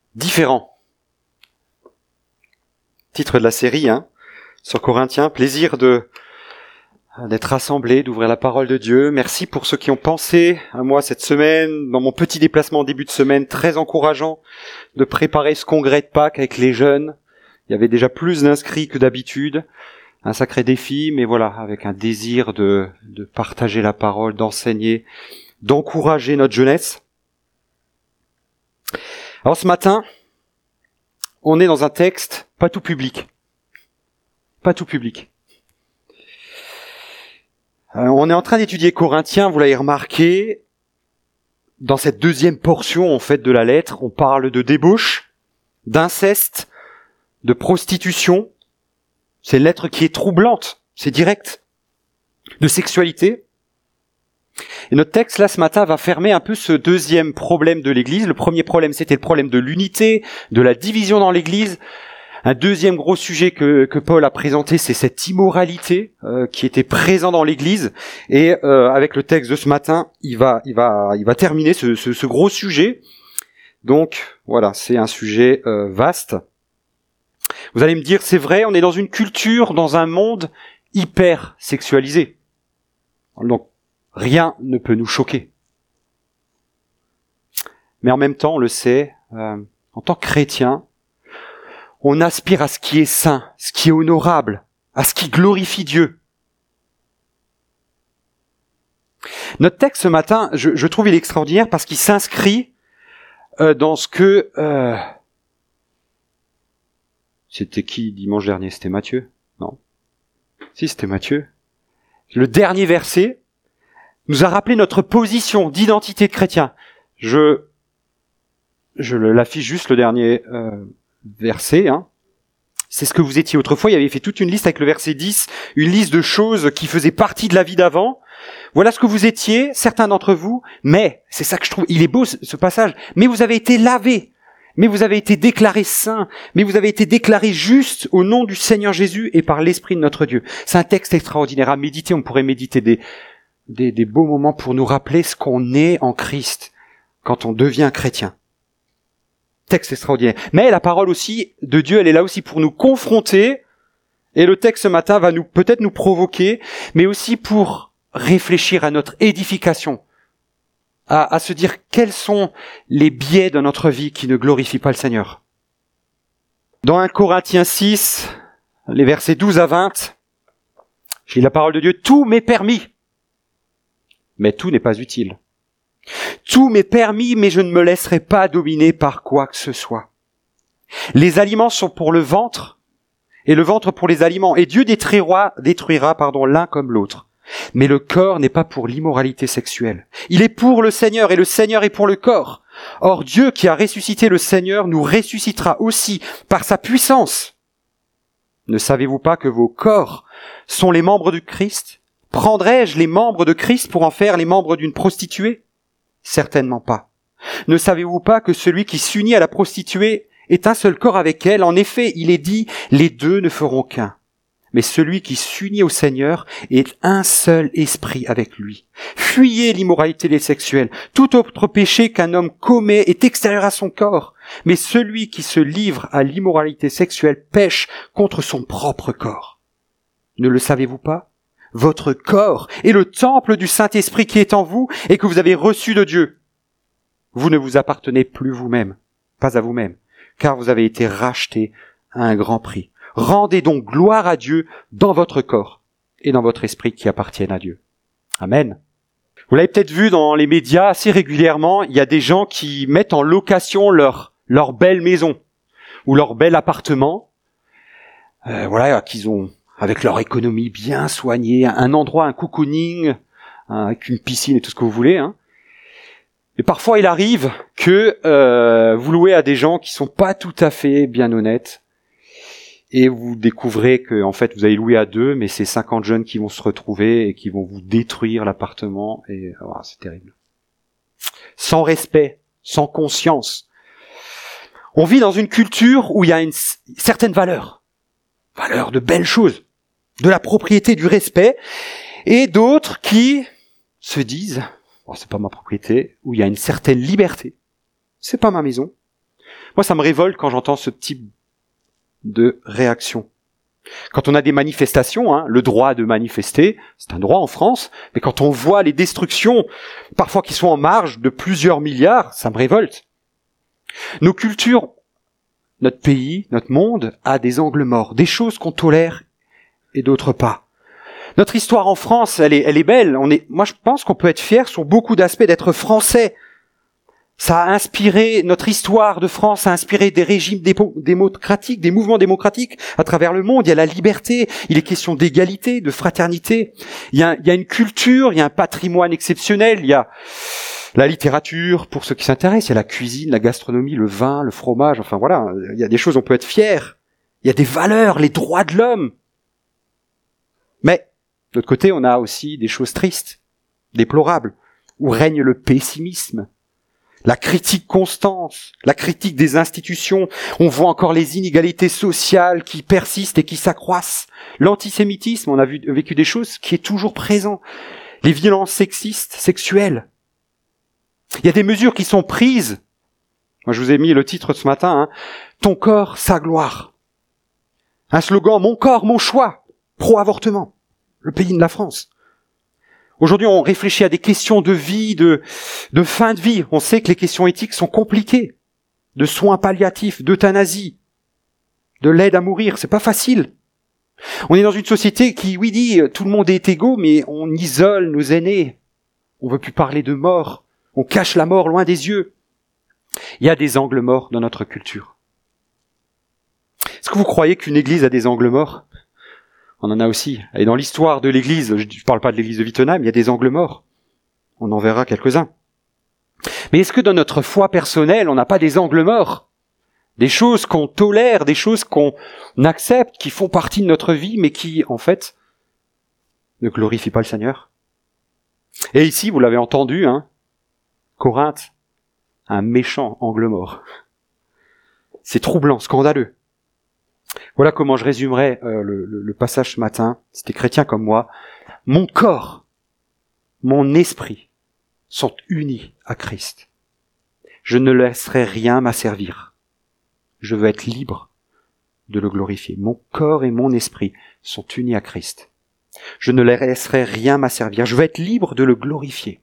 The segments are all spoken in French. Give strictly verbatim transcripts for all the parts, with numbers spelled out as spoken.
Différent. Titre de la série, hein, sur Corinthiens, plaisir de d'être rassemblés, d'ouvrir la parole de Dieu. Merci pour ceux qui ont pensé à moi cette semaine, dans mon petit déplacement en début de semaine, très encourageant, de préparer ce congrès de Pâques avec les jeunes. Il y avait déjà plus d'inscrits que d'habitude, un sacré défi, mais voilà, avec un désir de, de partager la parole, d'enseigner, d'encourager notre jeunesse. Alors ce matin, on est dans un texte pas tout public. Pas tout public. Euh, on est en train d'étudier Corinthiens, vous l'avez remarqué. Dans cette deuxième portion, en fait, de la lettre, on parle de débauche, d'inceste, de prostitution. C'est une lettre qui est troublante, c'est direct. De sexualité. Et notre texte, là, ce matin, va fermer un peu ce deuxième problème de l'Église. Le premier problème, c'était le problème de l'unité, de la division dans l'Église. Un deuxième gros sujet que, que Paul a présenté, c'est cette immoralité euh, qui était présente dans l'Église. Et euh, avec le texte de ce matin, il va, il va, il va terminer ce, ce, ce gros sujet. Donc, voilà, c'est un sujet euh, vaste. Vous allez me dire, c'est vrai, on est dans une culture, dans un monde hyper sexualisé. Donc, rien ne peut nous choquer. Mais en même temps, on le sait, euh, en tant que chrétien, on aspire à ce qui est saint, ce qui est honorable, à ce qui glorifie Dieu. Notre texte ce matin, je, je trouve il extraordinaire parce qu'il s'inscrit euh, dans ce que... Euh, c'était qui dimanche dernier? C'était Matthieu? Non. Si, c'était Matthieu. Le dernier verset nous a rappelé notre position d'identité de chrétien. Je, je l'affiche juste le dernier euh, verset. Hein. C'est ce que vous étiez autrefois. Il avait fait toute une liste avec le verset dix, une liste de choses qui faisaient partie de la vie d'avant. Voilà ce que vous étiez, certains d'entre vous. Mais, c'est ça que je trouve, il est beau ce, ce passage. Mais vous avez été lavés. Mais vous avez été déclarés saints. Mais vous avez été déclarés justes au nom du Seigneur Jésus et par l'Esprit de notre Dieu. C'est un texte extraordinaire à méditer. On pourrait méditer des Des, des beaux moments pour nous rappeler ce qu'on est en Christ quand on devient chrétien. Texte extraordinaire. Mais la parole aussi de Dieu, elle est là aussi pour nous confronter. Et le texte ce matin va nous peut-être nous provoquer, mais aussi pour réfléchir à notre édification, à, à se dire quels sont les biais de notre vie qui ne glorifient pas le Seigneur. Dans un Corinthiens six, les versets douze à vingt, je lis la parole de Dieu, tout m'est permis. Mais tout n'est pas utile. Tout m'est permis, mais je ne me laisserai pas dominer par quoi que ce soit. Les aliments sont pour le ventre, et le ventre pour les aliments, et Dieu détruira, détruira pardon, l'un comme l'autre. Mais le corps n'est pas pour l'immoralité sexuelle. Il est pour le Seigneur, et le Seigneur est pour le corps. Or Dieu qui a ressuscité le Seigneur nous ressuscitera aussi par sa puissance. Ne savez-vous pas que vos corps sont les membres du Christ ? Prendrais-je les membres de Christ pour en faire les membres d'une prostituée ? Certainement pas. Ne savez-vous pas que celui qui s'unit à la prostituée est un seul corps avec elle ? En effet, il est dit, les deux ne feront qu'un. Mais celui qui s'unit au Seigneur est un seul esprit avec lui. Fuyez l'immoralité sexuelle. Tout autre péché qu'un homme commet est extérieur à son corps. Mais celui qui se livre à l'immoralité sexuelle pêche contre son propre corps. Ne le savez-vous pas ? Votre corps est le temple du Saint-Esprit qui est en vous et que vous avez reçu de Dieu. Vous ne vous appartenez plus vous-même, pas à vous-même, car vous avez été rachetés à un grand prix. Rendez donc gloire à Dieu dans votre corps et dans votre esprit qui appartiennent à Dieu. Amen. Vous l'avez peut-être vu dans les médias assez régulièrement, il y a des gens qui mettent en location leur, leur belle maison ou leur bel appartement, euh, voilà, qu'ils ont, avec leur économie bien soignée, un endroit, un cocooning, hein, avec une piscine et tout ce que vous voulez. Hein. Et parfois, il arrive que euh, vous louez à des gens qui sont pas tout à fait bien honnêtes, et vous découvrez que en fait, vous avez loué à deux, mais c'est cinquante jeunes qui vont se retrouver et qui vont vous détruire l'appartement. Et oh, c'est terrible. Sans respect, sans conscience. On vit dans une culture où il y a une certaine valeur, valeur de belles choses, de la propriété, du respect, et d'autres qui se disent oh, c'est pas ma propriété, où il y a une certaine liberté. C'est pas ma maison. Moi, ça me révolte quand j'entends ce type de réaction. Quand on a des manifestations, hein, le droit de manifester, c'est un droit en France, mais quand on voit les destructions, parfois qui sont en marge de plusieurs milliards, ça me révolte. Nos cultures, notre pays, notre monde a des angles morts, des choses qu'on tolère et d'autres pas. Notre histoire en France, elle est, elle est belle. On est, moi, je pense qu'on peut être fier sur beaucoup d'aspects d'être français. Ça a inspiré, notre histoire de France a inspiré des régimes démocratiques, des mouvements démocratiques à travers le monde. Il y a la liberté, il est question d'égalité, de fraternité. Il y a, il y a une culture, il y a un patrimoine exceptionnel, il y a la littérature, pour ceux qui s'intéressent, il y a la cuisine, la gastronomie, le vin, le fromage, enfin voilà, il y a des choses, on peut être fier. Il y a des valeurs, les droits de l'homme. Mais, de l'autre côté, on a aussi des choses tristes, déplorables, où règne le pessimisme, la critique constante, la critique des institutions. On voit encore les inégalités sociales qui persistent et qui s'accroissent. L'antisémitisme, on a vu, vécu des choses qui est toujours présent. Les violences sexistes, sexuelles. Il y a des mesures qui sont prises. Moi, je vous ai mis le titre ce matin, hein, « Ton corps, sa gloire ». Un slogan « Mon corps, mon choix », pro-avortement, le pays de la France. Aujourd'hui, on réfléchit à des questions de vie, de, de fin de vie. On sait que les questions éthiques sont compliquées. De soins palliatifs, d'euthanasie, de l'aide à mourir, c'est pas facile. On est dans une société qui, oui, dit tout le monde est égaux, mais on isole nos aînés. On veut plus parler de mort. On cache la mort loin des yeux. Il y a des angles morts dans notre culture. Est-ce que vous croyez qu'une église a des angles morts ? On en a aussi. Et dans l'histoire de l'église, je ne parle pas de l'église de Wittenheim, il y a des angles morts. On en verra quelques-uns. Mais est-ce que dans notre foi personnelle, on n'a pas des angles morts ? Des choses qu'on tolère, des choses qu'on accepte, qui font partie de notre vie, mais qui, en fait, ne glorifient pas le Seigneur ? Et ici, vous l'avez entendu, hein, Corinthe, un méchant angle mort. C'est troublant, scandaleux. Voilà comment je résumerai euh, le, le, le passage ce matin. C'était chrétien comme moi. Mon corps, mon esprit sont unis à Christ. Je ne laisserai rien m'asservir. Je veux être libre de le glorifier. Mon corps et mon esprit sont unis à Christ. Je ne laisserai rien m'asservir. Je veux être libre de le glorifier.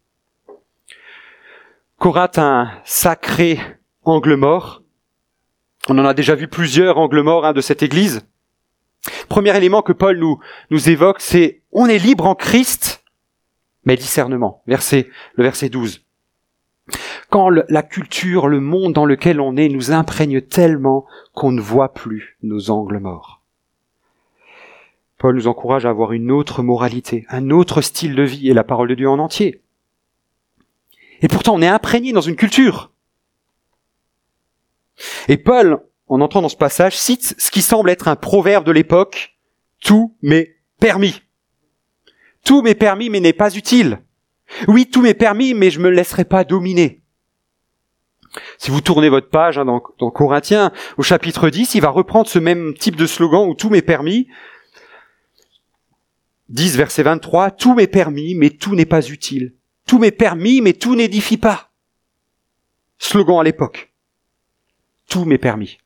Corinthe a un sacré angle mort. On en a déjà vu plusieurs angles morts hein, de cette église. Premier élément que Paul nous, nous évoque, c'est « on est libre en Christ », mais discernement. Verset, le verset douze. Quand le, la culture, le monde dans lequel on est nous imprègne tellement qu'on ne voit plus nos angles morts. Paul nous encourage à avoir une autre moralité, un autre style de vie et la parole de Dieu en entier. Et pourtant, on est imprégné dans une culture. Et Paul, en entrant dans ce passage, cite ce qui semble être un proverbe de l'époque, « Tout m'est permis ». Tout m'est permis, mais n'est pas utile. Oui, tout m'est permis, mais je me laisserai pas dominer. Si vous tournez votre page hein, dans, dans Corinthiens, au chapitre dix, il va reprendre ce même type de slogan où tout m'est permis. dix, verset vingt-trois, « Tout m'est permis, mais tout n'est pas utile. Tout m'est permis, mais tout n'édifie pas. » Slogan à l'époque. Tout m'est permis.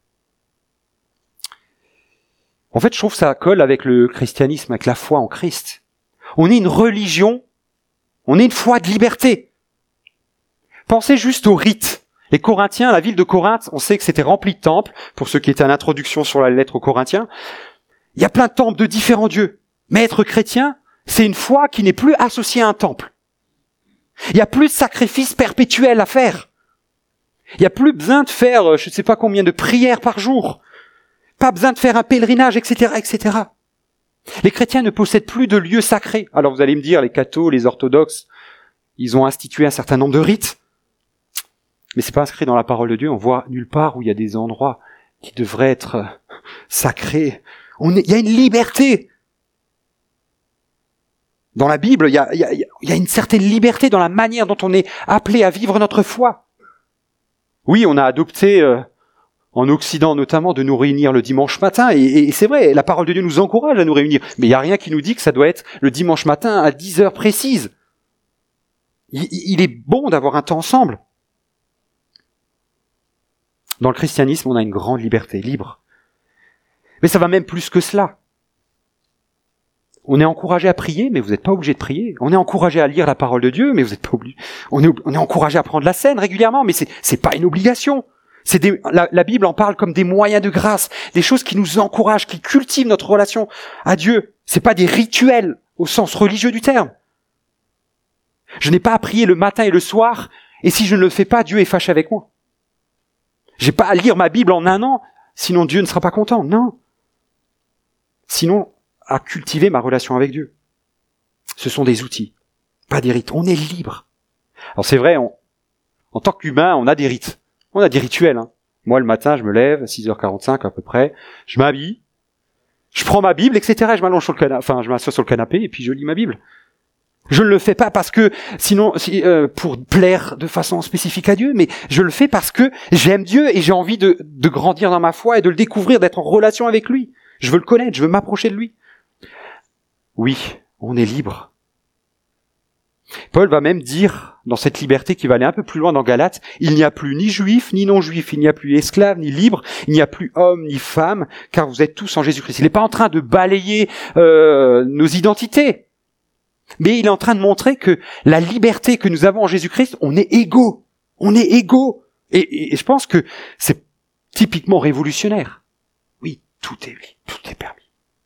En fait, je trouve que ça colle avec le christianisme, avec la foi en Christ. On est une religion, on est une foi de liberté. Pensez juste aux rites. Les Corinthiens, la ville de Corinthe, on sait que c'était rempli de temples, pour ceux qui étaient à l'introduction sur la lettre aux Corinthiens. Il y a plein de temples de différents dieux. Mais être chrétien, c'est une foi qui n'est plus associée à un temple. Il n'y a plus de sacrifices perpétuels à faire. Il n'y a plus besoin de faire, je ne sais pas combien de prières par jour. Pas besoin de faire un pèlerinage, et cetera, et cetera. Les chrétiens ne possèdent plus de lieux sacrés. Alors vous allez me dire, les cathos, les orthodoxes, ils ont institué un certain nombre de rites. Mais c'est pas inscrit dans la parole de Dieu. On voit nulle part où il y a des endroits qui devraient être sacrés. On est, il y a une liberté. Dans la Bible, il y a, il y a, il y a une certaine liberté dans la manière dont on est appelé à vivre notre foi. Oui, on a adopté, euh, en Occident notamment, de nous réunir le dimanche matin, et, et c'est vrai, la parole de Dieu nous encourage à nous réunir, mais il n'y a rien qui nous dit que ça doit être le dimanche matin à dix heures précises. Il, il est bon d'avoir un temps ensemble. Dans le christianisme, on a une grande liberté, libre. Mais ça va même plus que cela. On est encouragé à prier, mais vous n'êtes pas obligé de prier. On est encouragé à lire la parole de Dieu, mais vous n'êtes pas obligé. On est, on est encouragé à prendre la scène régulièrement, mais c'est, c'est pas une obligation. C'est des, la, la Bible en parle comme des moyens de grâce, des choses qui nous encouragent, qui cultivent notre relation à Dieu. C'est pas des rituels au sens religieux du terme. Je n'ai pas à prier le matin et le soir, et si je ne le fais pas, Dieu est fâché avec moi. J'ai pas à lire ma Bible en un an, sinon Dieu ne sera pas content. Non. Sinon, à cultiver ma relation avec Dieu. Ce sont des outils, pas des rites. On est libre. Alors c'est vrai, on, en tant qu'humain, on a des rites. On a des rituels. Hein. Moi, le matin, je me lève à six heures quarante-cinq à peu près, je m'habille, je prends ma Bible, et cetera. Je m'allonge sur le canapé, enfin, je m'assois sur le canapé et puis je lis ma Bible. Je ne le fais pas parce que, sinon, si, euh, pour plaire de façon spécifique à Dieu, mais je le fais parce que j'aime Dieu et j'ai envie de, de grandir dans ma foi et de le découvrir, d'être en relation avec lui. Je veux le connaître, je veux m'approcher de lui. Oui, on est libre. Paul va même dire, dans cette liberté qui va aller un peu plus loin dans Galates, il n'y a plus ni juif, ni non-juif, il n'y a plus esclave, ni libre, il n'y a plus homme, ni femme, car vous êtes tous en Jésus-Christ. Il n'est pas en train de balayer euh, nos identités, mais il est en train de montrer que la liberté que nous avons en Jésus-Christ, on est égaux, on est égaux. Et, et, et je pense que c'est typiquement révolutionnaire. Oui, tout est, tout est permis.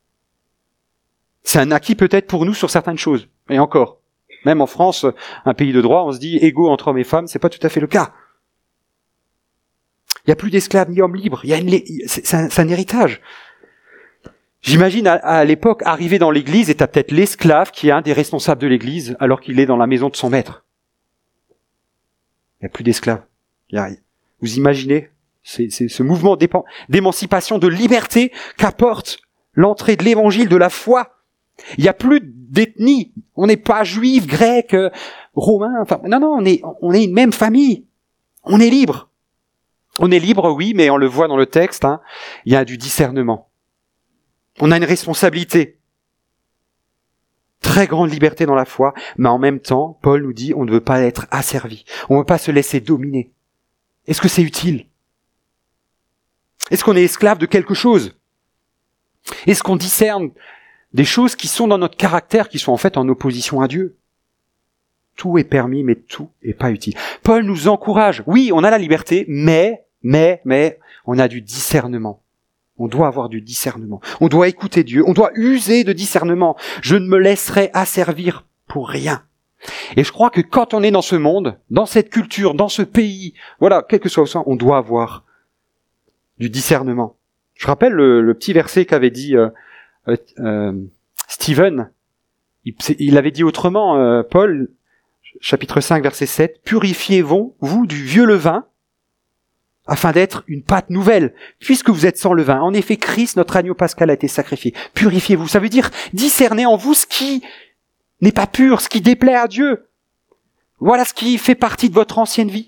C'est un acquis peut-être pour nous sur certaines choses. Et encore, même en France, un pays de droit, on se dit égaux entre hommes et femmes, c'est pas tout à fait le cas. Il n'y a plus d'esclaves ni hommes libres. Il y a une, c'est, c'est, un, c'est un héritage. J'imagine à, à l'époque, arriver dans l'église, et t'as peut-être l'esclave qui est un des responsables de l'église, alors qu'il est dans la maison de son maître. Il n'y a plus d'esclaves. Il y a, vous imaginez c'est, c'est ce mouvement d'émancipation, de liberté qu'apporte l'entrée de l'évangile, de la foi. Il n'y a plus d'ethnie. On n'est pas juif, grec, euh, romain. Enfin, non, non, on est, on est une même famille. On est libre. On est libre, oui, mais on le voit dans le texte. Hein, il y a du discernement. On a une responsabilité. Très grande liberté dans la foi, mais en même temps, Paul nous dit, on ne veut pas être asservi. On ne veut pas se laisser dominer. Est-ce que c'est utile ? Est-ce qu'on est esclave de quelque chose ? Est-ce qu'on discerne des choses qui sont dans notre caractère, qui sont en fait en opposition à Dieu? Tout est permis, mais tout est pas utile. Paul nous encourage. Oui, on a la liberté, mais, mais, mais, on a du discernement. On doit avoir du discernement. On doit écouter Dieu. On doit user de discernement. Je ne me laisserai asservir pour rien. Et je crois que quand on est dans ce monde, dans cette culture, dans ce pays, voilà, quel que soit le sens, on doit avoir du discernement. Je rappelle le, le petit verset qu'avait dit euh, euh, euh, Stephen. Il, il avait dit autrement, euh, Paul, chapitre cinq, verset sept, « Purifiez-vous, vous, du vieux levain, afin d'être une pâte nouvelle, puisque vous êtes sans levain. En effet, Christ, notre agneau pascal, a été sacrifié. Purifiez-vous. » Ça veut dire discerner en vous ce qui n'est pas pur, ce qui déplaît à Dieu. Voilà ce qui fait partie de votre ancienne vie.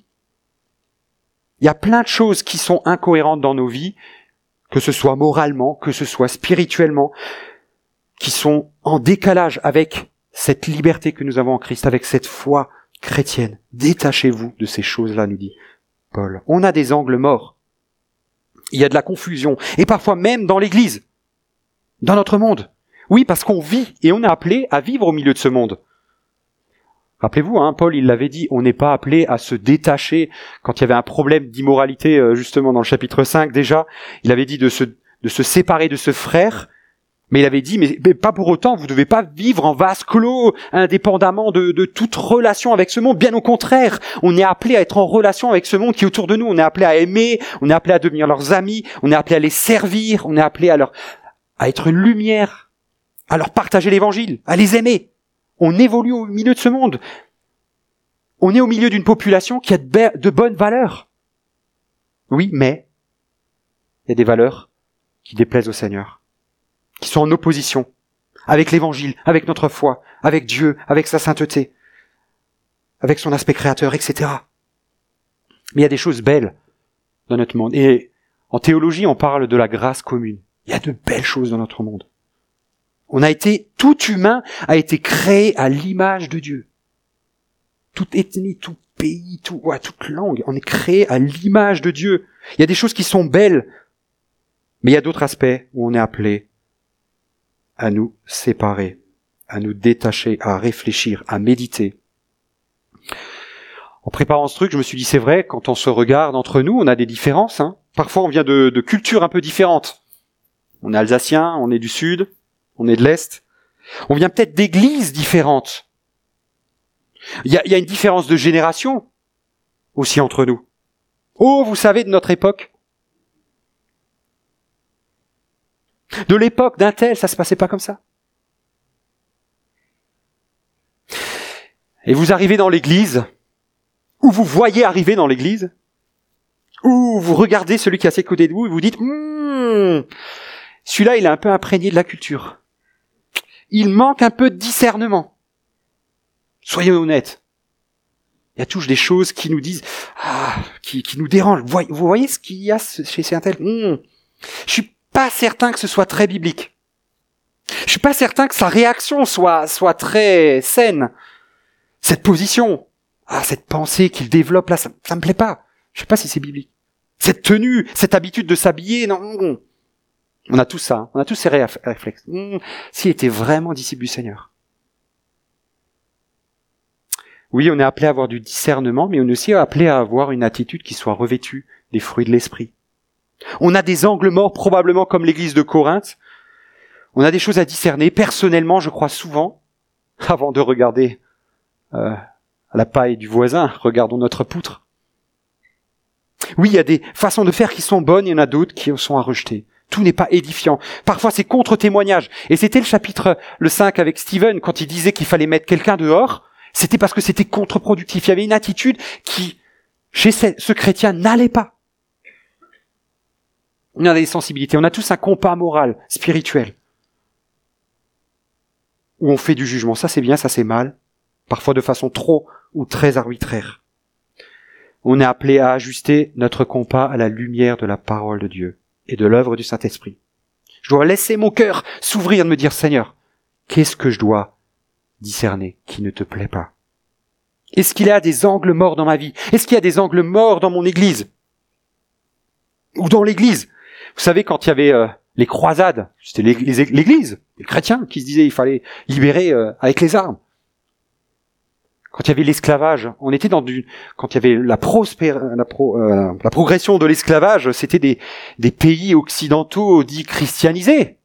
Il y a plein de choses qui sont incohérentes dans nos vies, que ce soit moralement, que ce soit spirituellement, qui sont en décalage avec cette liberté que nous avons en Christ, avec cette foi chrétienne. Détachez-vous de ces choses-là, nous dit Paul. On a des angles morts. Il y a de la confusion. Et parfois même dans l'Église. Dans notre monde. Oui, parce qu'on vit et on est appelé à vivre au milieu de ce monde. Rappelez-vous, hein, Paul, il l'avait dit, on n'est pas appelé à se détacher quand il y avait un problème d'immoralité, justement dans le chapitre cinq déjà. Il avait dit de se, de se séparer de ce frère. Mais il avait dit, mais, mais pas pour autant, vous ne devez pas vivre en vase clos, indépendamment de, de toute relation avec ce monde. Bien au contraire, on est appelé à être en relation avec ce monde qui est autour de nous. On est appelé à aimer, on est appelé à devenir leurs amis, on est appelé à les servir, on est appelé à leur, à être une lumière, à leur partager l'évangile, à les aimer. On évolue au milieu de ce monde. On est au milieu d'une population qui a de, be- de bonnes valeurs. Oui, mais il y a des valeurs qui déplaisent au Seigneur, qui sont en opposition avec l'évangile, avec notre foi, avec Dieu, avec sa sainteté, avec son aspect créateur, et cetera. Mais il y a des choses belles dans notre monde. Et en théologie, on parle de la grâce commune. Il y a de belles choses dans notre monde. On a été, tout humain a été créé à l'image de Dieu. Toute ethnie, tout pays, tout, ouais, toute langue. On est créé à l'image de Dieu. Il y a des choses qui sont belles, mais il y a d'autres aspects où on est appelé à nous séparer, à nous détacher, à réfléchir, à méditer. En préparant ce truc, je me suis dit, c'est vrai, quand on se regarde entre nous, on a des différences. Hein. Parfois, on vient de, de cultures un peu différentes. On est alsacien, on est du sud, on est de l'est. On vient peut-être d'églises différentes. Il y a, il y a une différence de génération aussi entre nous. Oh, vous savez, de notre époque. De l'époque d'un tel, ça se passait pas comme ça. Et vous arrivez dans l'église, ou vous voyez arriver dans l'église, ou vous regardez celui qui est assis à côté de vous et vous dites hm, celui-là, il est un peu imprégné de la culture. Il manque un peu de discernement. Soyez honnêtes. Il y a toujours des choses qui nous disent, ah, qui, qui nous dérangent. Vous voyez, vous voyez ce qu'il y a chez certains hm, je suis pas certain que ce soit très biblique. Je suis pas certain que sa réaction soit, soit très saine. Cette position, ah, cette pensée qu'il développe là, ça, ça me plaît pas. Je sais pas si c'est biblique. Cette tenue, cette habitude de s'habiller, non. On a tout ça, hein. On a tous ces réflexes. Mmh. S'il était vraiment disciple du Seigneur. Oui, on est appelé à avoir du discernement, mais on est aussi appelé à avoir une attitude qui soit revêtue des fruits de l'esprit. On a des angles morts, probablement comme l'église de Corinthe. On a des choses à discerner. Personnellement, je crois souvent, avant de regarder euh, à la paille du voisin, regardons notre poutre. Oui, il y a des façons de faire qui sont bonnes, il y en a d'autres qui sont à rejeter. Tout n'est pas édifiant. Parfois, c'est contre-témoignage. Et c'était le chapitre le cinq avec Stephen, quand il disait qu'il fallait mettre quelqu'un dehors, c'était parce que c'était contre-productif. Il y avait une attitude qui, chez ce chrétien, n'allait pas. On a des sensibilités. On a tous un compas moral, spirituel, où on fait du jugement. Ça, c'est bien, ça, c'est mal. Parfois de façon trop ou très arbitraire. On est appelé à ajuster notre compas à la lumière de la parole de Dieu et de l'œuvre du Saint-Esprit. Je dois laisser mon cœur s'ouvrir et me dire, Seigneur, qu'est-ce que je dois discerner qui ne te plaît pas? Est-ce qu'il y a des angles morts dans ma vie? Est-ce qu'il y a des angles morts dans mon église? Ou dans l'église? Vous savez, quand il y avait euh, les croisades, c'était l'église, les chrétiens qui se disaient qu'il fallait libérer euh, avec les armes. Quand il y avait l'esclavage, on était dans du, quand il y avait la, prospé... la, pro... euh, la progression de l'esclavage, c'était des, des pays occidentaux dits christianisés.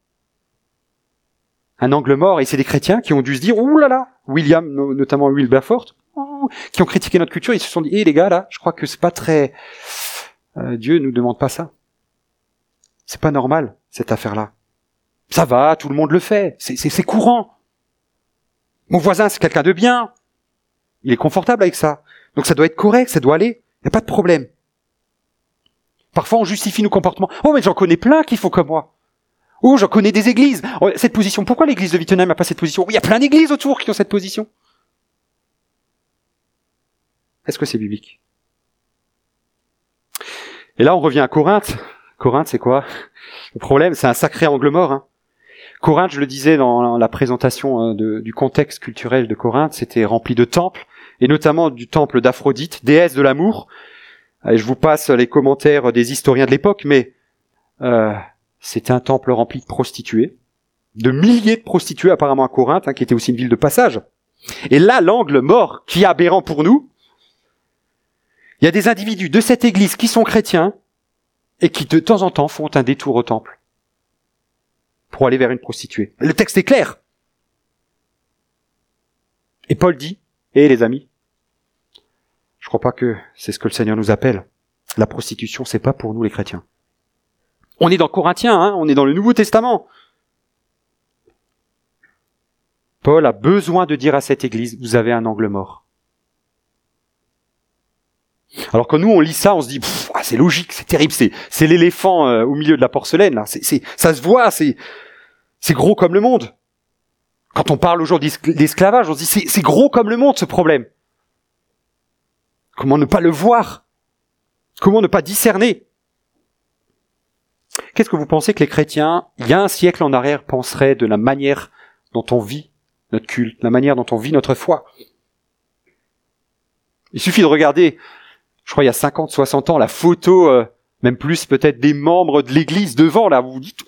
Un angle mort, et c'est des chrétiens qui ont dû se dire, ouh là là, William, notamment Wilberforce, qui ont critiqué notre culture, ils se sont dit, hé hey, les gars là, je crois que c'est pas très, euh, Dieu nous demande pas ça. C'est pas normal, cette affaire-là. Ça va, tout le monde le fait, c'est, c'est, c'est courant. Mon voisin, c'est quelqu'un de bien. Il est confortable avec ça. Donc ça doit être correct, ça doit aller. Il n'y a pas de problème. Parfois, on justifie nos comportements. Oh, mais j'en connais plein qui font comme moi. Oh, j'en connais des églises. Oh, cette position, pourquoi l'église de Wittenheim n'a pas cette position? Il y a plein d'églises autour qui ont cette position. Est-ce que c'est biblique? Et là, on revient à Corinthe. Corinthe, c'est quoi? Le problème, c'est un sacré angle mort. Hein. Corinthe, je le disais dans la présentation de, du contexte culturel de Corinthe, c'était rempli de temples, et notamment du temple d'Aphrodite, déesse de l'amour. Et je vous passe les commentaires des historiens de l'époque, mais euh, c'était un temple rempli de prostituées, de milliers de prostituées apparemment à Corinthe, hein, qui était aussi une ville de passage. Et là, l'angle mort qui est aberrant pour nous, il y a des individus de cette église qui sont chrétiens et qui de temps en temps font un détour au temple pour aller vers une prostituée. Le texte est clair. Et Paul dit, hé les amis, je crois pas que c'est ce que le Seigneur nous appelle. La prostitution, c'est pas pour nous les chrétiens. On est dans Corinthiens, hein, on est dans le Nouveau Testament. Paul a besoin de dire à cette église, vous avez un angle mort. Alors que nous, on lit ça, on se dit, pff, ah, c'est logique, c'est terrible, c'est, c'est l'éléphant euh, au milieu de la porcelaine, là. C'est, c'est, ça se voit, c'est, c'est gros comme le monde. Quand on parle aujourd'hui d'esclavage, on se dit, c'est, c'est gros comme le monde, ce problème. Comment ne pas le voir? Comment ne pas discerner? Qu'est-ce que vous pensez que les chrétiens, il y a un siècle en arrière, penseraient de la manière dont on vit notre culte, la manière dont on vit notre foi? Il suffit de regarder, je crois il y a cinquante, soixante ans, la photo, euh, même plus peut-être, des membres de l'église devant, là, vous vous dites...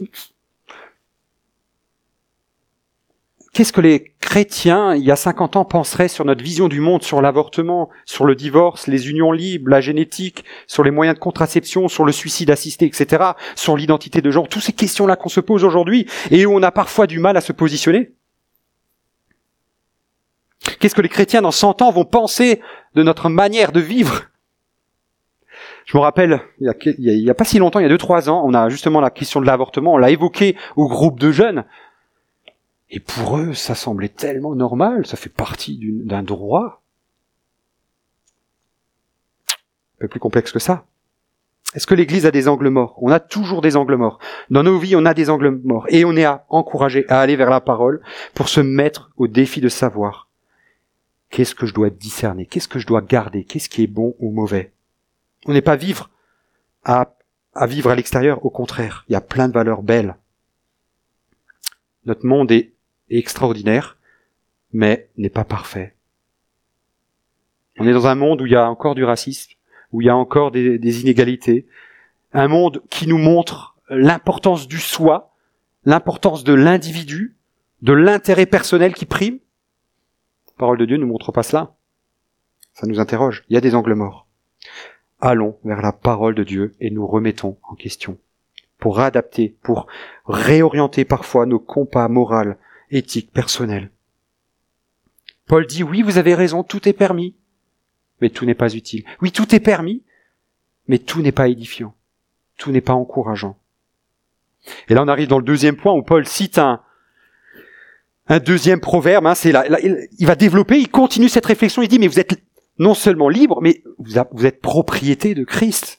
Qu'est-ce que les chrétiens, il y a cinquante ans, penseraient sur notre vision du monde, sur l'avortement, sur le divorce, les unions libres, la génétique, sur les moyens de contraception, sur le suicide assisté, et cetera, sur l'identité de genre, toutes ces questions-là qu'on se pose aujourd'hui et où on a parfois du mal à se positionner? Qu'est-ce que les chrétiens dans cent ans vont penser de notre manière de vivre? Je me rappelle, il y a, il y a pas si longtemps, il y a deux, trois ans, on a justement la question de l'avortement, on l'a évoqué au groupe de jeunes. Et pour eux, ça semblait tellement normal, ça fait partie d'une, d'un droit. Un peu plus complexe que ça. Est-ce que l'Église a des angles morts? On a toujours des angles morts. Dans nos vies, on a des angles morts. Et on est à encourager à aller vers la parole pour se mettre au défi de savoir qu'est-ce que je dois discerner, qu'est-ce que je dois garder, qu'est-ce qui est bon ou mauvais. On n'est pas vivre à, à vivre à l'extérieur, au contraire. Il y a plein de valeurs belles. Notre monde est extraordinaire, mais n'est pas parfait. On est dans un monde où il y a encore du racisme, où il y a encore des, des inégalités, un monde qui nous montre l'importance du soi, l'importance de l'individu, de l'intérêt personnel qui prime. La parole de Dieu ne nous montre pas cela. Ça nous interroge. Il y a des angles morts. Allons vers la parole de Dieu et nous remettons en question pour adapter, pour réorienter parfois nos compas moraux, éthiques, personnels. Paul dit, oui, vous avez raison, tout est permis, mais tout n'est pas utile. Oui, tout est permis, mais tout n'est pas édifiant. Tout n'est pas encourageant. Et là, on arrive dans le deuxième point où Paul cite un, un deuxième proverbe. Hein, c'est là, là, il va développer, il continue cette réflexion, il dit, mais vous êtes non seulement libre, mais vous, a, vous êtes propriété de Christ.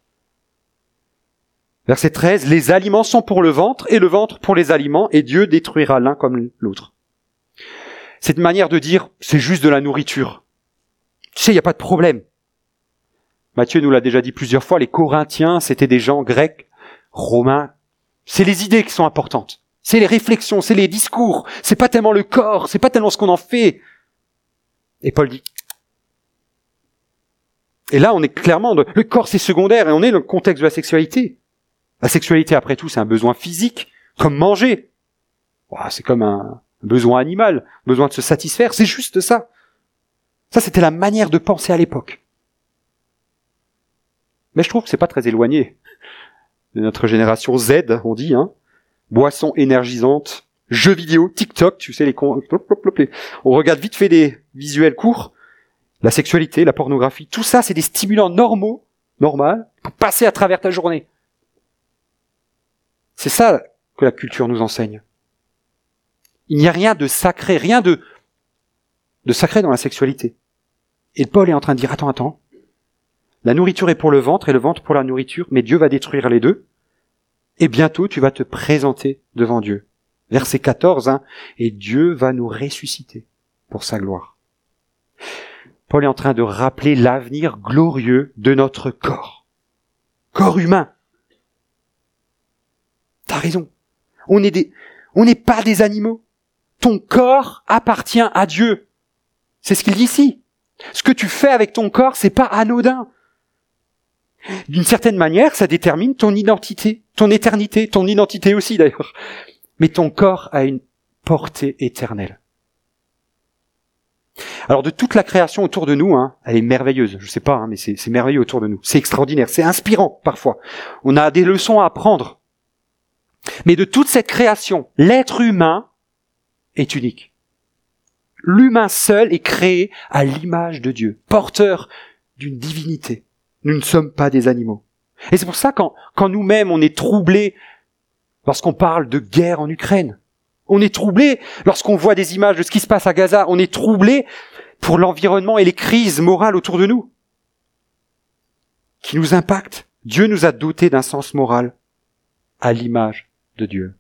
Verset treize, les aliments sont pour le ventre et le ventre pour les aliments et Dieu détruira l'un comme l'autre. C'est une manière de dire, c'est juste de la nourriture. Tu sais, il n'y a pas de problème. Matthieu nous l'a déjà dit plusieurs fois, les Corinthiens, c'était des gens grecs, romains. C'est les idées qui sont importantes. C'est les réflexions, c'est les discours. C'est pas tellement le corps, c'est pas tellement ce qu'on en fait. Et Paul dit, et là on est clairement, de, le corps c'est secondaire et on est dans le contexte de la sexualité. La sexualité, après tout, c'est un besoin physique, comme manger. Wow, c'est comme un besoin animal, besoin de se satisfaire, c'est juste ça. Ça, c'était la manière de penser à l'époque. Mais je trouve que c'est pas très éloigné de notre génération Z, on dit, hein. Boissons énergisantes, jeux vidéo, TikTok, tu sais, les con... on regarde vite fait des visuels courts, la sexualité, la pornographie, tout ça, c'est des stimulants normaux, normal, pour passer à travers ta journée. C'est ça que la culture nous enseigne. Il n'y a rien de sacré, rien de, de sacré dans la sexualité. Et Paul est en train de dire, attends, attends, la nourriture est pour le ventre et le ventre pour la nourriture, mais Dieu va détruire les deux. Et bientôt, tu vas te présenter devant Dieu. Verset quatorze, hein, et Dieu va nous ressusciter pour sa gloire. Paul est en train de rappeler l'avenir glorieux de notre corps. Corps humain. T'as raison. On est des, on n'est pas des animaux. Ton corps appartient à Dieu. C'est ce qu'il dit ici. Ce que tu fais avec ton corps, c'est pas anodin. D'une certaine manière, ça détermine ton identité, ton éternité, ton identité aussi d'ailleurs. Mais ton corps a une portée éternelle. Alors de toute la création autour de nous, hein, elle est merveilleuse. Je sais pas, hein, mais c'est, c'est merveilleux autour de nous. C'est extraordinaire, c'est inspirant parfois. On a des leçons à apprendre. Mais de toute cette création, l'être humain est unique. L'humain seul est créé à l'image de Dieu, porteur d'une divinité. Nous ne sommes pas des animaux. Et c'est pour ça quand, quand nous-mêmes on est troublés lorsqu'on parle de guerre en Ukraine. On est troublés lorsqu'on voit des images de ce qui se passe à Gaza. On est troublés pour l'environnement et les crises morales autour de nous qui nous impactent. Dieu nous a dotés d'un sens moral à l'image de Dieu.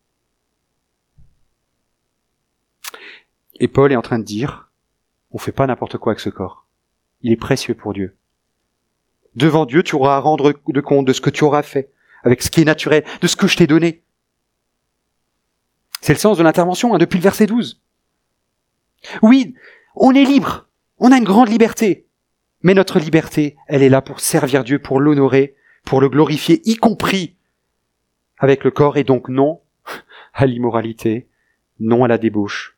Et Paul est en train de dire, on fait pas n'importe quoi avec ce corps. Il est précieux pour Dieu. Devant Dieu, tu auras à rendre de compte de ce que tu auras fait, avec ce qui est naturel, de ce que je t'ai donné. C'est le sens de l'intervention, hein, depuis le verset douze. Oui, on est libre, on a une grande liberté. Mais notre liberté, elle est là pour servir Dieu, pour l'honorer, pour le glorifier, y compris avec le corps, et donc non à l'immoralité, non à la débauche.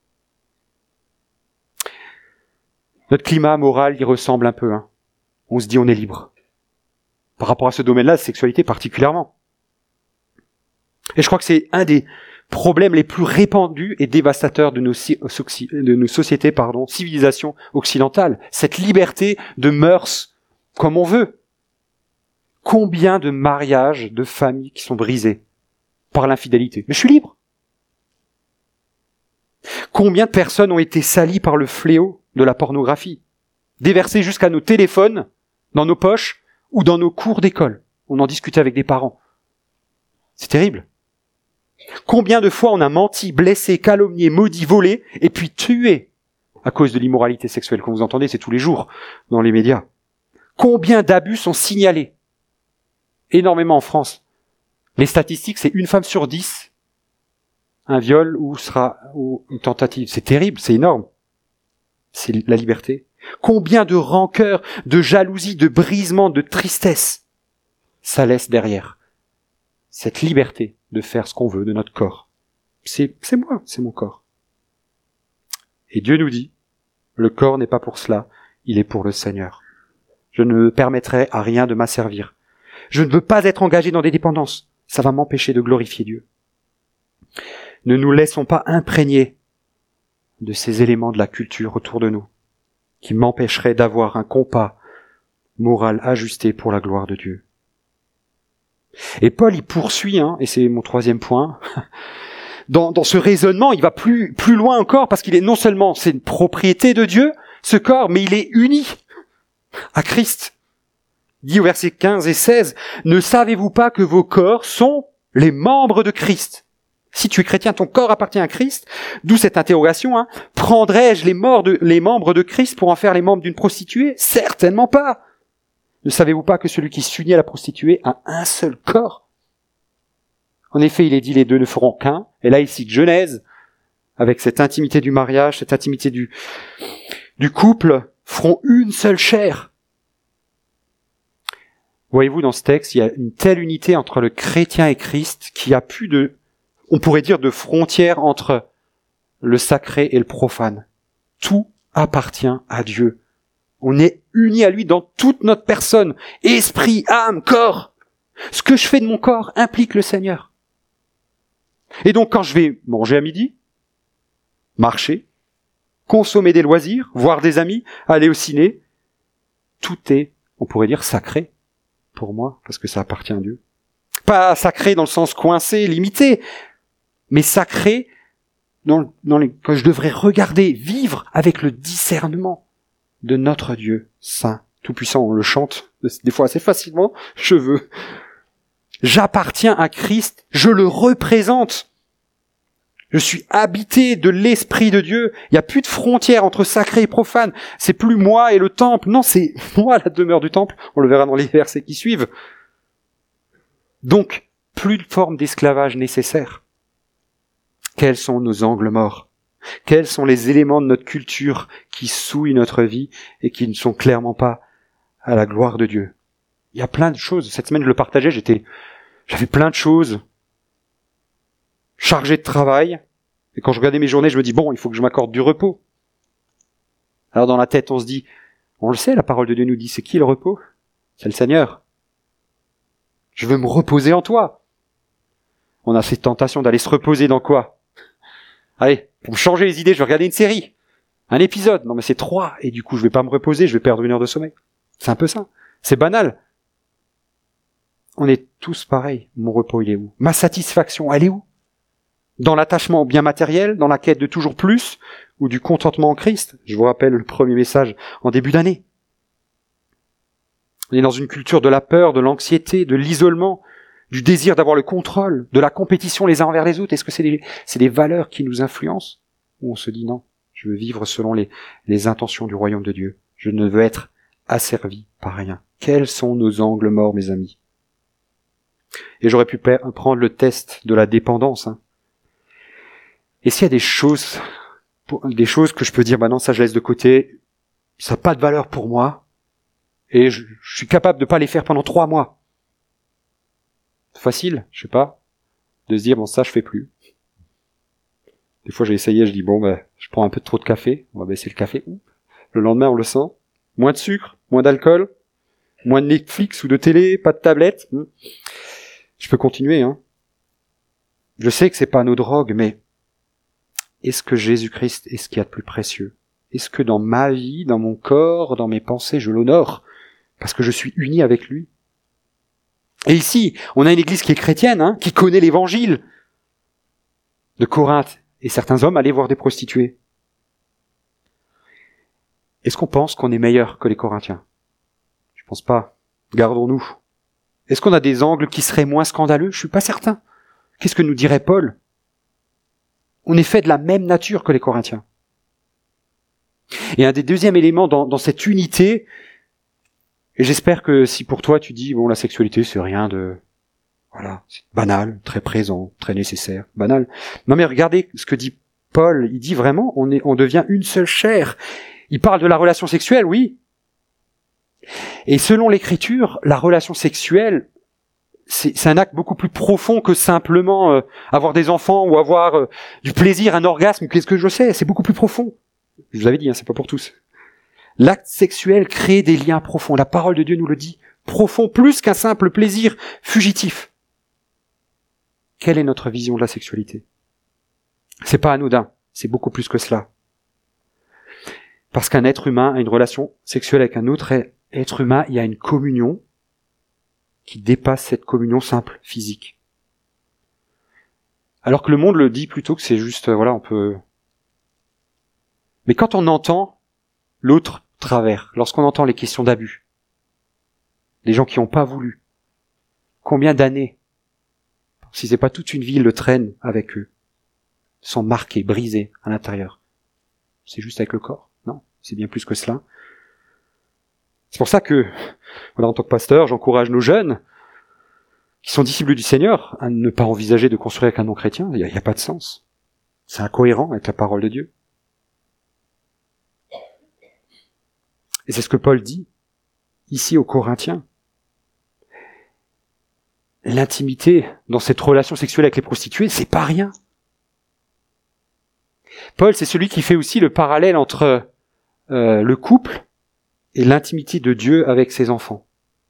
Notre climat moral y ressemble un peu. Hein. On se dit on est libre. Par rapport à ce domaine-là, la sexualité particulièrement. Et je crois que c'est un des problèmes les plus répandus et dévastateurs de nos, de nos sociétés, pardon, civilisations occidentales. Cette liberté de mœurs comme on veut. Combien de mariages, de familles qui sont brisées par l'infidélité? Mais je suis libre. Combien de personnes ont été salies par le fléau de la pornographie, déversées jusqu'à nos téléphones, dans nos poches ou dans nos cours d'école? On en discutait avec des parents. C'est terrible. Combien de fois on a menti, blessé, calomnié, maudit, volé, et puis tué à cause de l'immoralité sexuelle? Quand vous entendez, c'est tous les jours dans les médias. Combien d'abus sont signalés? Énormément en France. Les statistiques, c'est une femme sur dix, un viol ou sera ou une tentative. C'est terrible, c'est énorme. C'est la liberté. Combien de rancœur, de jalousie, de brisement, de tristesse ça laisse derrière? Cette liberté de faire ce qu'on veut de notre corps. C'est, c'est moi, c'est mon corps. Et Dieu nous dit, le corps n'est pas pour cela, il est pour le Seigneur. Je ne me permettrai à rien de m'asservir. Je ne veux pas être engagé dans des dépendances. Ça va m'empêcher de glorifier Dieu. Ne nous laissons pas imprégner de ces éléments de la culture autour de nous, qui m'empêcheraient d'avoir un compas moral ajusté pour la gloire de Dieu. Et Paul, il poursuit, hein, et c'est mon troisième point, dans, dans ce raisonnement, il va plus, plus loin encore, parce qu'il est non seulement, c'est une propriété de Dieu, ce corps, mais il est uni à Christ. Il dit au verset quinze et seize, « Ne savez-vous pas que vos corps sont les membres de Christ ?» Si tu es chrétien, ton corps appartient à Christ. D'où cette interrogation, hein. Prendrais-je les, morts de, les membres de Christ pour en faire les membres d'une prostituée? Certainement pas. Ne savez-vous pas que celui qui s'unit à la prostituée a un seul corps? En effet, il est dit, les deux ne feront qu'un. Et là, il cite Genèse, avec cette intimité du mariage, cette intimité du, du couple, feront une seule chair. Voyez-vous, dans ce texte, il y a une telle unité entre le chrétien et Christ qu'il n'y a plus de, on pourrait dire, de frontières entre le sacré et le profane. Tout appartient à Dieu. On est unis à lui dans toute notre personne, esprit, âme, corps. Ce que je fais de mon corps implique le Seigneur. Et donc quand je vais manger à midi, marcher, consommer des loisirs, voir des amis, aller au ciné, tout est, on pourrait dire, sacré pour moi, parce que ça appartient à Dieu. Pas sacré dans le sens coincé, limité, mais sacré dans, dans les, que je devrais regarder, vivre avec le discernement de notre Dieu saint, tout-puissant. On le chante des fois assez facilement, je veux. J'appartiens à Christ, je le représente. Je suis habité de l'Esprit de Dieu. Il n'y a plus de frontières entre sacré et profane. C'est plus moi et le temple. Non, c'est moi la demeure du temple. On le verra dans les versets qui suivent. Donc, plus de forme d'esclavage nécessaire. Quels sont nos angles morts? Quels sont les éléments de notre culture qui souillent notre vie et qui ne sont clairement pas à la gloire de Dieu? Il y a plein de choses. Cette semaine, je le partageais, j'étais, j'avais plein de choses. Chargé de travail. Et quand je regardais mes journées, je me dis, bon, il faut que je m'accorde du repos. Alors dans la tête, on se dit, on le sait, la parole de Dieu nous dit, c'est qui le repos? C'est le Seigneur. Je veux me reposer en toi. On a cette tentation d'aller se reposer dans quoi? Allez, pour me changer les idées, je vais regarder une série. Un épisode. Non mais c'est trois. Et du coup, je vais pas me reposer, je vais perdre une heure de sommeil. C'est un peu ça. C'est banal. On est tous pareils. Mon repos, il est où? Ma satisfaction, elle est où? Dans l'attachement au bien matériel, dans la quête de toujours plus, ou du contentement en Christ? Je vous rappelle le premier message en début d'année. On est dans une culture de la peur, de l'anxiété, de l'isolement, du désir d'avoir le contrôle, de la compétition les uns envers les autres. Est-ce que c'est des, c'est des valeurs qui nous influencent? Ou on se dit non, je veux vivre selon les, les intentions du royaume de Dieu. Je ne veux être asservi par rien. Quels sont nos angles morts, mes amis? Et j'aurais pu prendre le test de la dépendance, hein. Et s'il y a des choses, des choses que je peux dire, bah non, ça je laisse de côté, ça n'a pas de valeur pour moi, et je, je suis capable de pas les faire pendant trois mois. Facile, je sais pas, de se dire bon ça je fais plus. Des fois j'ai essayé, je dis bon ben je prends un peu trop de café, on va baisser le café. Le lendemain on le sent, moins de sucre, moins d'alcool, moins de Netflix ou de télé, pas de tablette. Je peux continuer, hein. Je sais que c'est pas nos drogues, mais est-ce que Jésus-Christ est ce qu'il y a de plus précieux? Est-ce que dans ma vie, dans mon corps, dans mes pensées, je l'honore parce que je suis uni avec lui? Et ici, on a une église qui est chrétienne, hein, qui connaît l'évangile de Corinthe, et certains hommes allaient voir des prostituées. Est-ce qu'on pense qu'on est meilleur que les Corinthiens? Je pense pas. Gardons-nous. Est-ce qu'on a des angles qui seraient moins scandaleux? Je suis pas certain. Qu'est-ce que nous dirait Paul? On est fait de la même nature que les Corinthiens. Et un des deuxièmes éléments dans, dans cette unité, et j'espère que si pour toi tu dis, bon, la sexualité c'est rien de, voilà, c'est banal, très présent, très nécessaire, banal. Non mais regardez ce que dit Paul, il dit vraiment, on est, on devient une seule chair. Il parle de la relation sexuelle, oui. Et selon l'Écriture, la relation sexuelle, c'est, c'est un acte beaucoup plus profond que simplement euh, avoir des enfants ou avoir euh, du plaisir, un orgasme, qu'est-ce que je sais, c'est beaucoup plus profond. Je vous avais dit, hein, c'est pas pour tous. L'acte sexuel crée des liens profonds. La parole de Dieu nous le dit. Profond, plus qu'un simple plaisir fugitif. Quelle est notre vision de la sexualité? C'est pas anodin. C'est beaucoup plus que cela. Parce qu'un être humain a une relation sexuelle avec un autre être humain, il y a une communion qui dépasse cette communion simple, physique. Alors que le monde le dit plutôt que c'est juste, voilà, on peut... Mais quand on entend l'autre travers, lorsqu'on entend les questions d'abus, les gens qui n'ont pas voulu, combien d'années, si c'est pas toute une ville, le traîne avec eux, sont marqués, brisés à l'intérieur. C'est juste avec le corps? Non, c'est bien plus que cela. C'est pour ça que, voilà, en tant que pasteur, j'encourage nos jeunes qui sont disciples du Seigneur à ne pas envisager de construire avec un non-chrétien. Il n'y a, a pas de sens. C'est incohérent avec la parole de Dieu. Et c'est ce que Paul dit ici aux Corinthiens. L'intimité dans cette relation sexuelle avec les prostituées, c'est pas rien. Paul, c'est celui qui fait aussi le parallèle entre euh, le couple et l'intimité de Dieu avec ses enfants.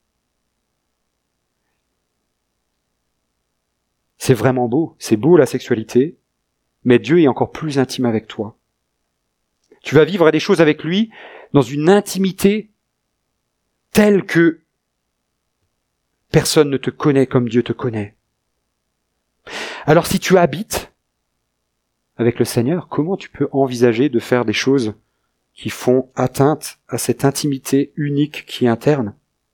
C'est vraiment beau, c'est beau la sexualité, mais Dieu est encore plus intime avec toi. Tu vas vivre des choses avec lui dans une intimité telle que personne ne te connaît comme Dieu te connaît. Alors si tu habites avec le Seigneur, comment tu peux envisager de faire des choses qui font atteinte à cette intimité unique qui est interne?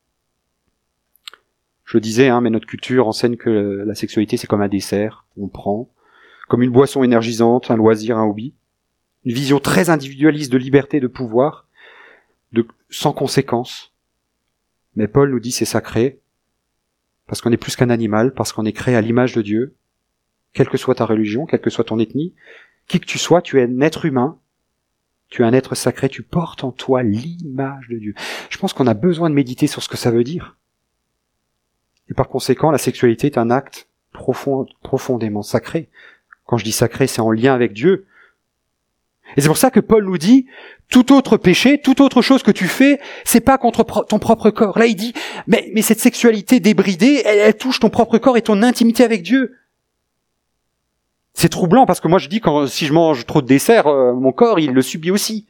Je le disais, hein, mais notre culture enseigne que la sexualité c'est comme un dessert, on prend, comme une boisson énergisante, un loisir, un hobby. Une vision très individualiste de liberté, de pouvoir, de, sans conséquence. Mais Paul nous dit c'est sacré, parce qu'on est plus qu'un animal, parce qu'on est créé à l'image de Dieu, quelle que soit ta religion, quelle que soit ton ethnie, qui que tu sois, tu es un être humain, tu es un être sacré, tu portes en toi l'image de Dieu. Je pense qu'on a besoin de méditer sur ce que ça veut dire. Et par conséquent, la sexualité est un acte profond, profondément sacré. Quand je dis sacré, c'est en lien avec Dieu. Et c'est pour ça que Paul nous dit, tout autre péché, toute autre chose que tu fais, c'est pas contre pro- ton propre corps. Là, il dit, mais, mais cette sexualité débridée, elle, elle touche ton propre corps et ton intimité avec Dieu. C'est troublant parce que moi je dis, quand si je mange trop de dessert, euh, mon corps, il le subit aussi.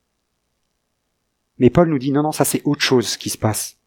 Mais Paul nous dit, non, non, ça c'est autre chose qui se passe.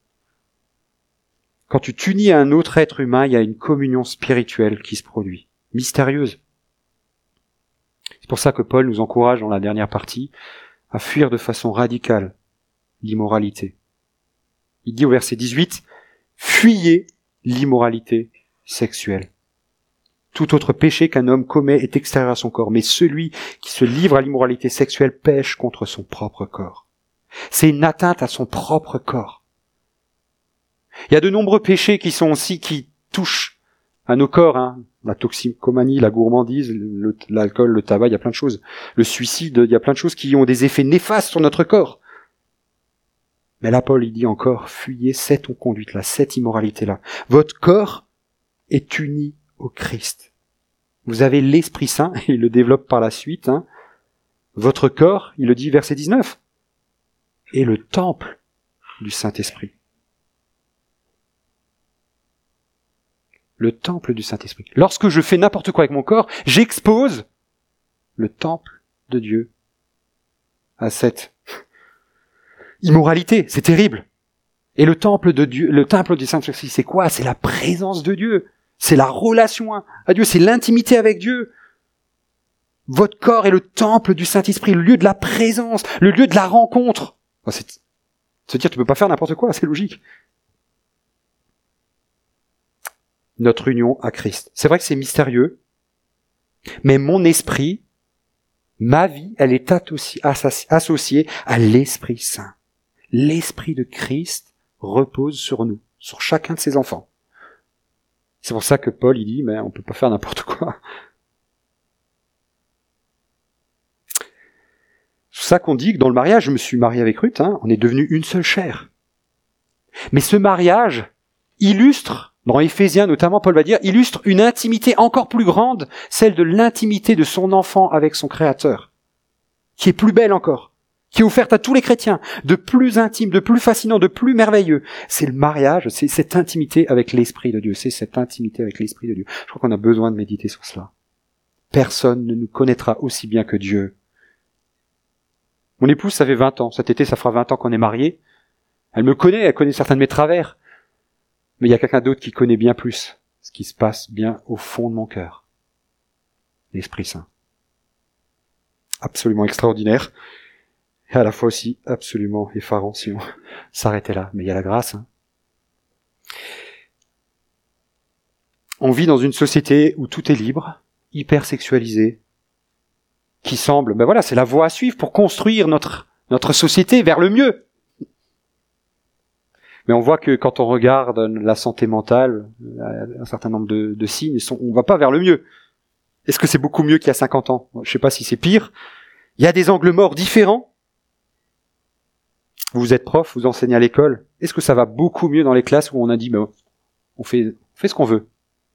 Quand tu t'unis à un autre être humain, il y a une communion spirituelle qui se produit, mystérieuse. C'est pour ça que Paul nous encourage dans la dernière partie à fuir de façon radicale l'immoralité. Il dit au verset dix-huit, « Fuyez l'immoralité sexuelle. Tout autre péché qu'un homme commet est extérieur à son corps, mais celui qui se livre à l'immoralité sexuelle pêche contre son propre corps. » C'est une atteinte à son propre corps. Il y a de nombreux péchés qui sont aussi, qui touchent à nos corps, hein. La toxicomanie, la gourmandise, le, l'alcool, le tabac, il y a plein de choses. Le suicide, il y a plein de choses qui ont des effets néfastes sur notre corps. Mais là, Paul, il dit encore, fuyez cette conduite-là, cette immoralité-là. Votre corps est uni au Christ. Vous avez l'Esprit Saint, il le développe par la suite, hein. Votre corps, il le dit verset dix-neuf, est le temple du Saint-Esprit. Le temple du Saint-Esprit. Lorsque je fais n'importe quoi avec mon corps, j'expose le temple de Dieu à cette immoralité. C'est terrible. Et le temple de Dieu, le temple du Saint-Esprit, c'est quoi? C'est la présence de Dieu. C'est la relation à Dieu. C'est l'intimité avec Dieu. Votre corps est le temple du Saint-Esprit, le lieu de la présence, le lieu de la rencontre. C'est se dire, tu peux pas faire n'importe quoi, c'est logique. Notre union à Christ. C'est vrai que c'est mystérieux, mais mon esprit, ma vie, elle est associée à l'Esprit Saint. L'Esprit de Christ repose sur nous, sur chacun de ses enfants. C'est pour ça que Paul, il dit, mais on peut pas faire n'importe quoi. C'est ça qu'on dit que dans le mariage, je me suis marié avec Ruth, hein, on est devenu une seule chair. Mais ce mariage illustre, dans Éphésiens notamment, Paul va dire, illustre une intimité encore plus grande, celle de l'intimité de son enfant avec son Créateur, qui est plus belle encore, qui est offerte à tous les chrétiens, de plus intime, de plus fascinant, de plus merveilleux. C'est le mariage, c'est cette intimité avec l'Esprit de Dieu, c'est cette intimité avec l'Esprit de Dieu. Je crois qu'on a besoin de méditer sur cela. Personne ne nous connaîtra aussi bien que Dieu. Mon épouse, ça fait vingt ans. Cet été, ça fera vingt ans qu'on est mariés. Elle me connaît, elle connaît certains de mes travers. Mais il y a quelqu'un d'autre qui connaît bien plus ce qui se passe bien au fond de mon cœur. L'Esprit Saint. Absolument extraordinaire. Et à la fois aussi absolument effarant si on s'arrêtait là. Mais il y a la grâce. Hein. On vit dans une société où tout est libre, hyper sexualisé, qui semble, ben voilà, c'est la voie à suivre pour construire notre, notre société vers le mieux. Mais on voit que quand on regarde la santé mentale, un certain nombre de, de signes, on ne va pas vers le mieux. Est-ce que c'est beaucoup mieux qu'il y a cinquante ans? Je ne sais pas si c'est pire. Il y a des angles morts différents. Vous êtes prof, vous enseignez à l'école. Est-ce que ça va beaucoup mieux dans les classes où on a dit, ben, on fait, on fait ce qu'on veut?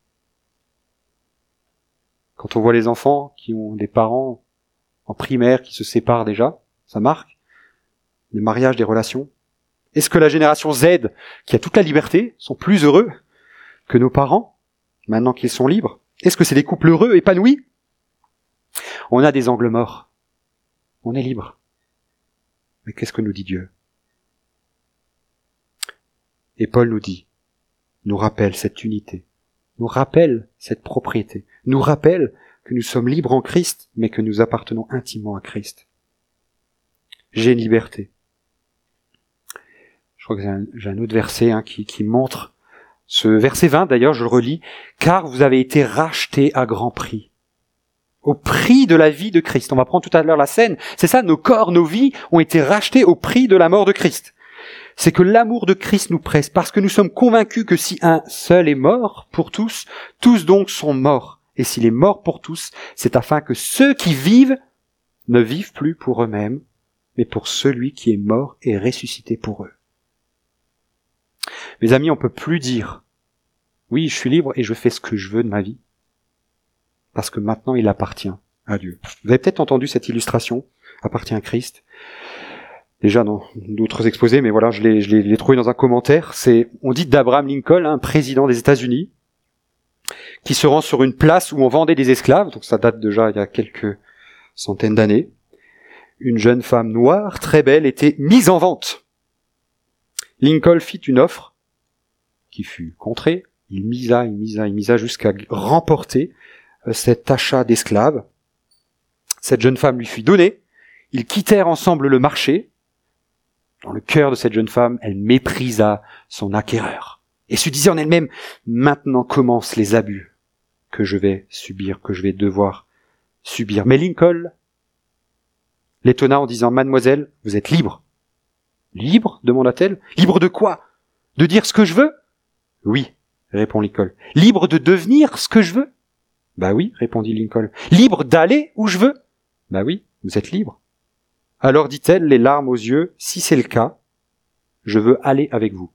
Quand on voit les enfants qui ont des parents en primaire qui se séparent déjà, ça marque. Les mariages, des relations. Est-ce que la génération Z, qui a toute la liberté, sont plus heureux que nos parents, maintenant qu'ils sont libres? Est-ce que c'est des couples heureux, épanouis? On a des angles morts. On est libre. Mais qu'est-ce que nous dit Dieu? Et Paul nous dit, nous rappelle cette unité, nous rappelle cette propriété, nous rappelle que nous sommes libres en Christ, mais que nous appartenons intimement à Christ. J'ai une liberté. Je crois que j'ai un, j'ai un autre verset hein, qui, qui montre, ce verset vingt d'ailleurs, je le relis, « Car vous avez été rachetés à grand prix, au prix de la vie de Christ. » On va prendre tout à l'heure la scène. C'est ça, nos corps, nos vies ont été rachetés au prix de la mort de Christ. C'est que l'amour de Christ nous presse, parce que nous sommes convaincus que si un seul est mort pour tous, tous donc sont morts. Et s'il est mort pour tous, c'est afin que ceux qui vivent ne vivent plus pour eux-mêmes, mais pour celui qui est mort et ressuscité pour eux. Mes amis, on peut plus dire « Oui, je suis libre et je fais ce que je veux de ma vie », parce que maintenant il appartient à Dieu. Vous avez peut-être entendu cette illustration, appartient à Christ. Déjà dans d'autres exposés, mais voilà, je l'ai, je l'ai, je l'ai trouvé dans un commentaire. C'est, on dit d'Abraham Lincoln, un président des États-Unis, qui se rend sur une place où on vendait des esclaves, donc ça date déjà il y a quelques centaines d'années. Une jeune femme noire, très belle, était mise en vente. Lincoln fit une offre qui fut contrée. Il misa, il misa, il misa jusqu'à remporter cet achat d'esclaves. Cette jeune femme lui fut donnée. Ils quittèrent ensemble le marché. Dans le cœur de cette jeune femme, elle méprisa son acquéreur et se disait en elle-même, maintenant commencent les abus que je vais subir, que je vais devoir subir. Mais Lincoln l'étonna en disant, mademoiselle, vous êtes libre. Libre, demanda-t-elle. Libre de quoi? De dire ce que je veux? Oui, répond Lincoln. Libre de devenir ce que je veux? Bah oui, répondit Lincoln. Libre d'aller où je veux? Bah oui, vous êtes libre. Alors dit-elle, les larmes aux yeux, si c'est le cas, Je veux aller avec vous.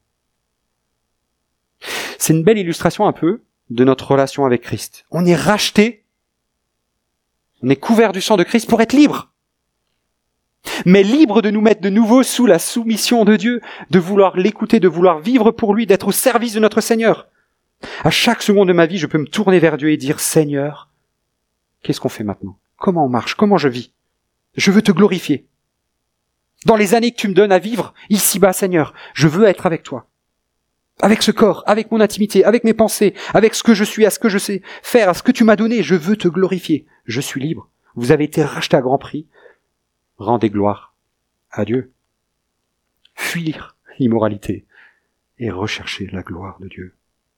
C'est une belle illustration un peu de notre relation avec Christ. On est racheté, on est couvert du sang de Christ pour être libre. Mais libre de nous mettre de nouveau sous la soumission de Dieu, de vouloir l'écouter, de vouloir vivre pour lui, d'être au service de notre Seigneur. À chaque seconde de ma vie, je peux me tourner vers Dieu et dire « Seigneur, qu'est-ce qu'on fait maintenant ? Comment on marche ? Comment je vis ? Je veux te glorifier. Dans les années que tu me donnes à vivre, ici-bas, Seigneur, je veux être avec toi. Avec ce corps, avec mon intimité, avec mes pensées, avec ce que je suis, à ce que je sais faire, à ce que tu m'as donné, je veux te glorifier. Je suis libre. Vous avez été racheté à grand prix. Rendez gloire à Dieu. Fuir l'immoralité et rechercher la gloire de Dieu.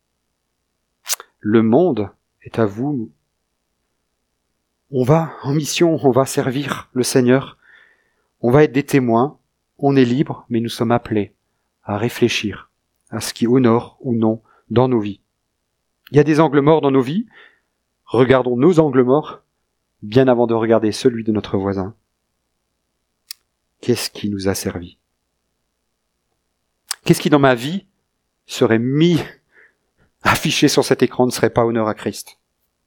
Le monde est à vous. On va en mission, on va servir le Seigneur. On va être des témoins. On est libre, mais nous sommes appelés à réfléchir à ce qui honore ou non dans nos vies. Il y a des angles morts dans nos vies. Regardons nos angles morts bien avant de regarder celui de notre voisin. Qu'est-ce qui nous a servi ? Qu'est-ce qui dans ma vie serait mis, affiché sur cet écran, ne serait pas honneur à Christ ?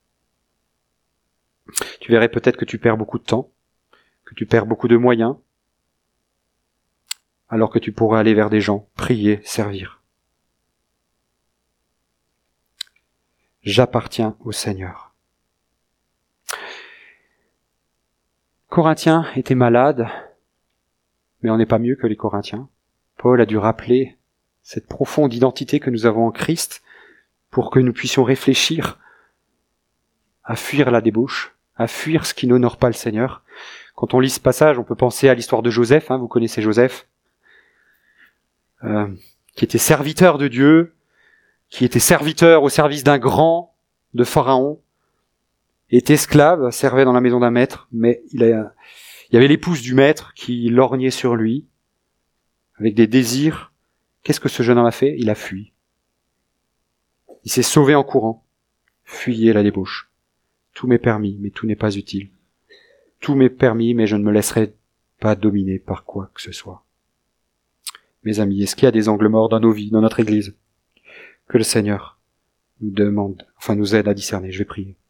Tu verrais peut-être que tu perds beaucoup de temps, que tu perds beaucoup de moyens, alors que tu pourrais aller vers des gens, prier, servir. J'appartiens au Seigneur. Corinthiens étaient malades, mais on n'est pas mieux que les Corinthiens. Paul a dû rappeler cette profonde identité que nous avons en Christ pour que nous puissions réfléchir à fuir la débauche, à fuir ce qui n'honore pas le Seigneur. Quand on lit ce passage, on peut penser à l'histoire de Joseph, hein, vous connaissez Joseph, euh, qui était serviteur de Dieu, qui était serviteur au service d'un grand, de Pharaon, était esclave, servait dans la maison d'un maître, mais il, a, il y avait l'épouse du maître qui lorgnait sur lui, avec des désirs. Qu'est-ce que ce jeune homme a fait ? Il a fui. Il s'est sauvé en courant. Fuyez la débauche. Tout m'est permis, mais tout n'est pas utile. Tout m'est permis, mais je ne me laisserai pas dominer par quoi que ce soit. Mes amis, est-ce qu'il y a des angles morts dans nos vies, dans notre Église, que le Seigneur nous demande, enfin nous aide à discerner ? Je vais prier.